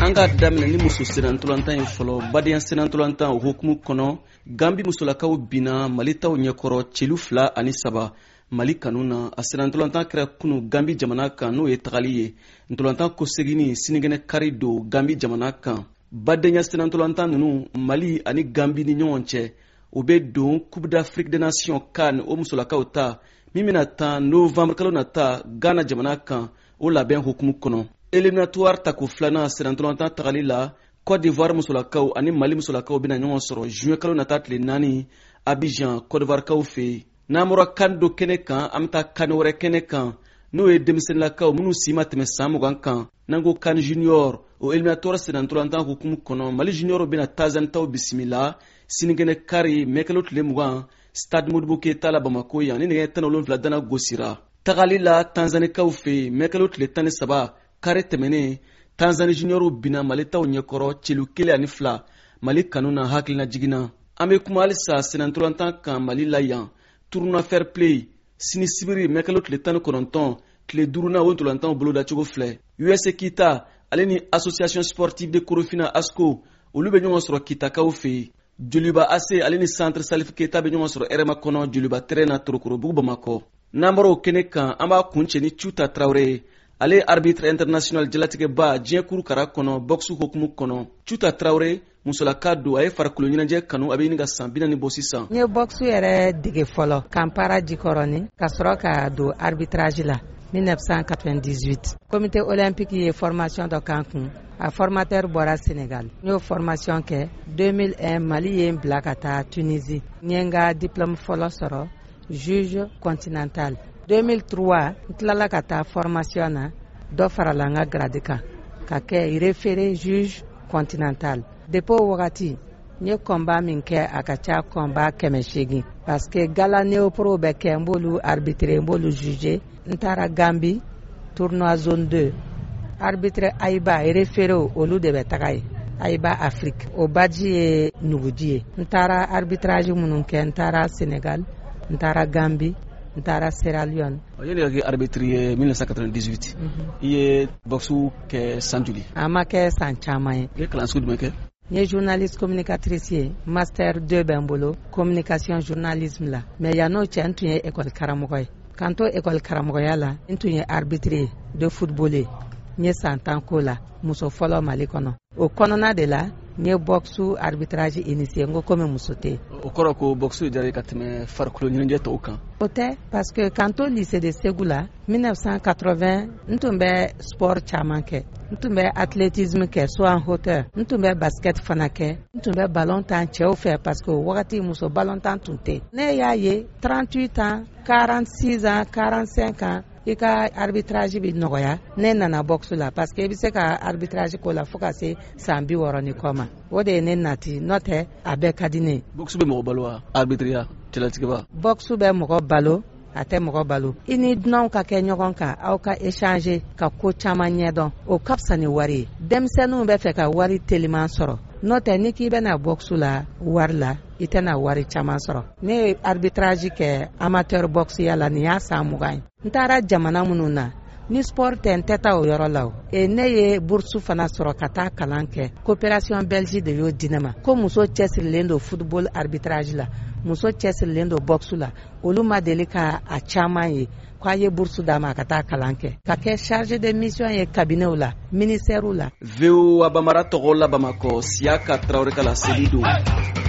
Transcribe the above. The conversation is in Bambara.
anga daminɛ ni muso senantolantan ye fɔlɔ badenya senantolantan o hukumu kɔnɔ Gambi musolakaw bina Mali taw ɲɛkɔrɔ celu 2 ani 3 Mali kanu na a senantolantan kɛra kunu Gambi jamana kan n'o ye tagali ye ntolantan kosegini sinigɛnɛ kari do Gambi jamana kan badenya senantolantan nunu Mali ani Gambi ni ɲɔgɔn cɛ o be don Coupe d'Afrique des Nations CAN o musolakaw ta min bena tan novembre kalo nata Ghana jamana kan o labɛn hukumu kɔnɔ éliminatoire tako 2nan senantolantan tagali la Côte d'Ivoire musolakaw ani Mali musolakaw bena ɲɔgɔn sɔrɔ juin kalo nata tile 4 Abidjan Côte d'Ivoire kaw fe n'an bɔra kan do kɛnɛ kan an bɛ taa kan wɛrɛ kɛnɛ kan n'o ye denmisɛnnilakaw minnu si ma tɛmɛ san 20 kan n'an ko kan junior o éliminatoire senantolantan hukumu kɔnɔ Mali junior bena Tanzanie taw bisimila sinigɛnɛ kari mɛkɛlo tile 20 Stade Modibo Keita la Bamako yan ni nɛgɛ 17 dana gosira tagali la Tanzanie kaw fe mɛkɛlo tile 13 kare tɛmɛnen Tanzanie junior bina Mali taw ɲɛkɔrɔ celu 1 ani 2 Mali kanu na hakilina jigina an be kuma halisa senantolantan kan Mali la yan tournoi fair play sini sibiri mɛkɛlo tile 19 tile 5nan o ntolantanw boloda cogo filɛ USA Kita ale ni association sportive de Korofina ASCO olu be ɲɔgɔn sɔrɔ Kitakaw fe Joliba AC ale ni centre Salif Keita be ɲɔgɔn sɔrɔ Rema kɔnɔ Joliba terrain na Torokorobugu Bamakɔ n'an bɔra o kɛnɛ kan an b'a kuncɛ ni Chuta Traoré ale arbitre international jalatigɛba diɲɛ kurukara kɔnɔ boxe hukumu kɔnɔ Chuta Traoré musolaka do a ye farikolo ɲɛnajɛ kanu a bɛ ɲini ka san 40 bɔ sisan. N ye boxe yɛrɛ dege fɔlɔ Kampala Jikɔrɔni ka sɔrɔ ka don arbitrage la 1998 comité olympique ye formation dɔ k'an kun a formateur bɔra Sénégal n y'o formation kɛ 2001 Mali ye n bila ka taa Tunisie n ye n ka diplôme fɔlɔ sɔrɔ juge continental 2003 n tilala ka taa formation na dɔ farala n ka grade kan ka kɛ référé juge continental depuis o wagati n ye combat min kɛ a ka ca combat 800 parce que gala néopro bɛ kɛ n b'olu arbitrer n b'olu juger n taara Gambi tournoi zone 2 arbitre Aïba référé olu de bɛ taga ye Aïba Afrique o baji ye nuguji ye n taara arbitrage minnu kɛ n taara Sénégal n taara Gambi n taara Sierra Leone. Yani ka kɛ arbitre ye 1998 i ye boxe kɛ san joli? A ma kɛ san caman ye. I ye kalan sugu jumɛn kɛ? N ye journaliste communicatrice ye master 2 bɛ n bolo communication journalisme la mais yan'o cɛ n tun ye école karamɔgɔ ye kan to école karamɔgɔya la n tun ye arbitre de football ye n ye san 10 k'o la muso fɔlɔ Mali kɔnɔ o kɔnɔna de la n ye boxe arbitrage initié n ko komi muso tɛ o kɔrɔ ko boxe jara ka tɛmɛ farikolo ɲɛnajɛ tɔw kan o tɛ parce que kan to lycée de Ségou la 1980 n tun bɛ sport caman kɛ n tun bɛ athlétisme kɛ saut en hauteur n tun bɛ basket fana kɛ n tun bɛ ballon tan cɛw fɛ parce que o wagati muso ballon tan tun tɛ ne y'a ye 38 ans 46 ans 45 ans i ka arbitrage bi nɔgɔya ne nana boxe la parce que i bɛ se ka arbitrage ko la fo ka se san 60 ni kɔ ma o de ye ne nati n'o tɛ a bɛɛ ka di ne. boxe bɛ mɔgɔ balo wa arbitriya cɛlatigɛba? boxe bɛ mɔgɔ balo a tɛ mɔgɔ balo i ni dunanw ka kɛ ɲɔgɔn kan aw ka échanger ka ko caman ɲɛdɔn o ka fisa ni wari ye denmisɛnninw bɛ fɛ ka wari teliman sɔrɔ n'o tɛ ni k'i bɛna boxe la wari la i tɛna wari caman sɔrɔ ne ye arbitrage kɛ amateur boxe ya la nin y'a san 20 ye n taara jamana minnu na ni sport tɛ n tɛ taa o yɔrɔ la o ne ye bourse fana sɔrɔ ka taa kalan kɛ coopération belge de y'o di ne ma ko muso cɛsirilen don football arbitrage la muso cɛsirilen don boxe la olu ma deli ka a caman ye k'a ye bourse d'a ma ka taa kalan kɛ ka kɛ chargé de mission ye cabinet la ministère la. VOA Bamara tɔgɔ la Bamakɔ Siaka Traoré ka la seli don.